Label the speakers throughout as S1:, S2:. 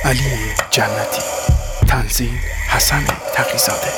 S1: علی جنتی. تنظیم حسن تقی‌زاده.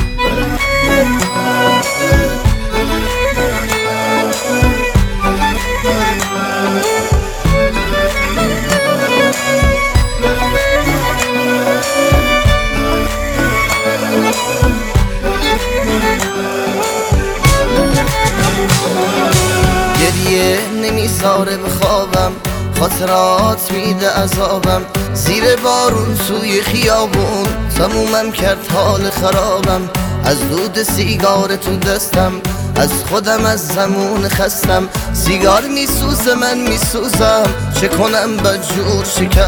S2: گریه نمیذاره بخوابم، خاطرات میده عذابم، زیر بارون سوی خیابون تمومم کرد حال خرابم. از دود سیگار تو دستم، از خودم از زمون خستم. سیگار میسوزه من میسوزم، چه کنم بدجور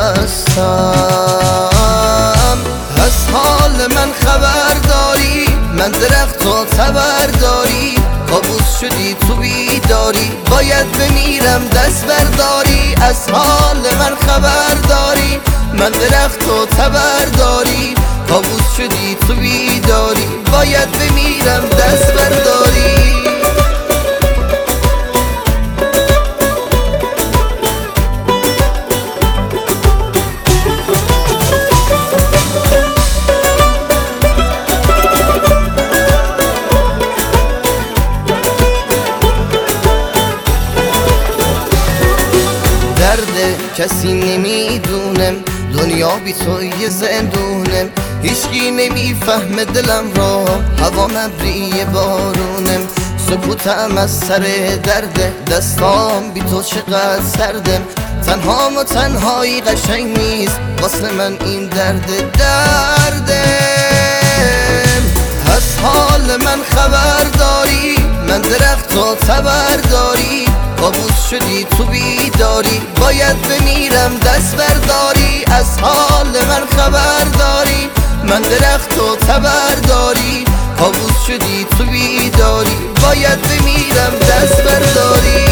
S2: شکستم. از حال من خبر داری، من درخت و تبر داری، کابوس شدی تو بیداری، باید بمیرم دست برداری. از حال من خبر داری، من درخت و تبر داری، کابوس شدی تو بیداری، باید بمیرم دست برداری. کسی نمیدونم دنیا بی تو یه زندونم، هیچکی نمیفهمه دلم را، هوا ابری بارونم. سکوتم از سر درده، دستام بی تو چقدر سردم. تنهام و تنهایی قشنگ نیست واسه من این دردم. از حال من خبر داری، من درخت و تبر داری، کابوس شدی تو بیداری، باید بمیرم دست برداری. از حال من خبر داری، من درخت و تبر داری، کابوس شدی تو بیداری، باید بمیرم دست برداری.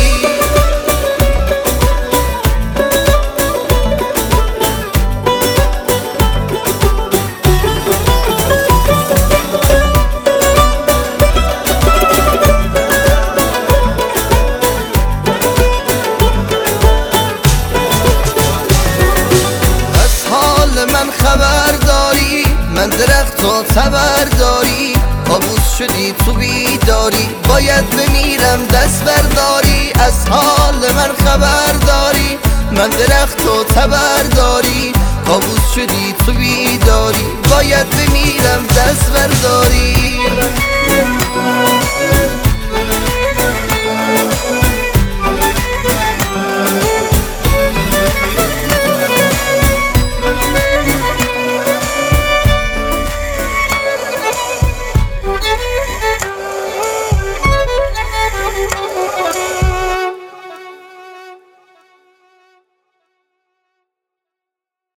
S2: من خبر داری، من درخت و تبر داری، کابوس شدی تو بیداری، باید بمیرم دست برداری. از حال من خبر داری، من درخت و تبر داری، کابوس شدی تو بیداری، باید بمیرم دست برداری.